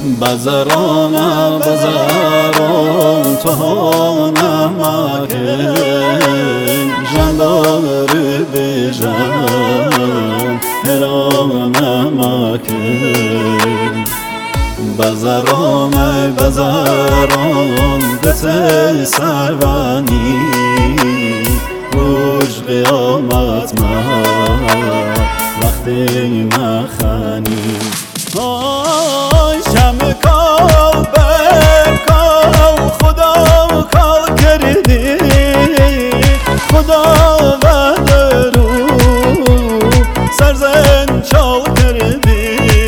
بزرانم بزران تو نمکن جندار بیجان هرام نمکن بزرانم بزران دت سروانی روش قیامت وقتی مخانی شم کال بر کال خدا کال کردی خدا و درو سرزن چال کردی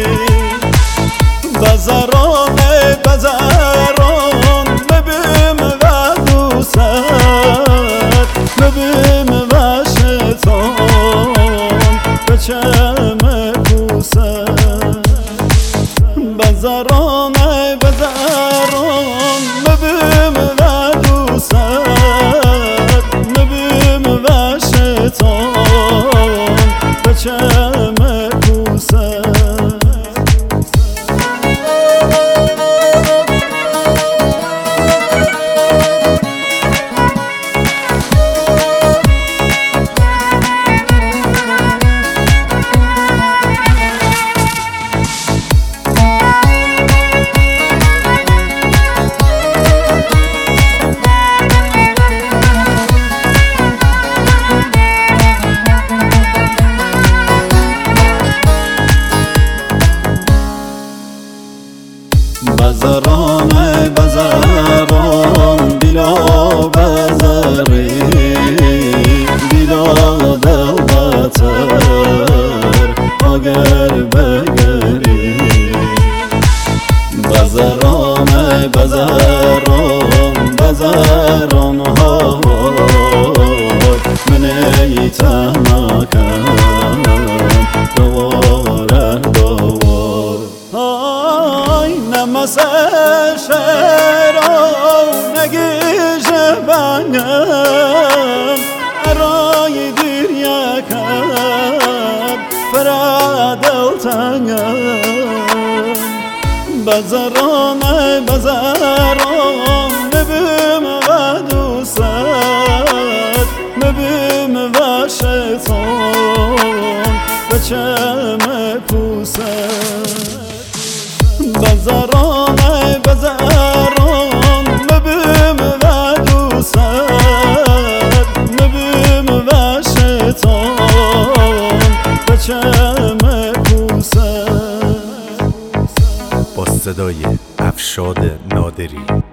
بزران بزران ببیم و دوست ببیم و شیطان بچم کوسد بزران بزران ببیم و دوست ببیم و شیطان بچم کوسد بزران بزران بلا بزری بلا دلبتر اگر بگری بزران بزران بزران ها من ایتمکن دوار دوار نمسشرا نگیش بنگم ارای دیر یکم فرادل تنگم بزران بزران نبیم و دوست نبیم و شیطان بچم کوسد بزران بزران ببیم و دوست ببیم و شیطان بچم کوسد با صدای افشاد نادری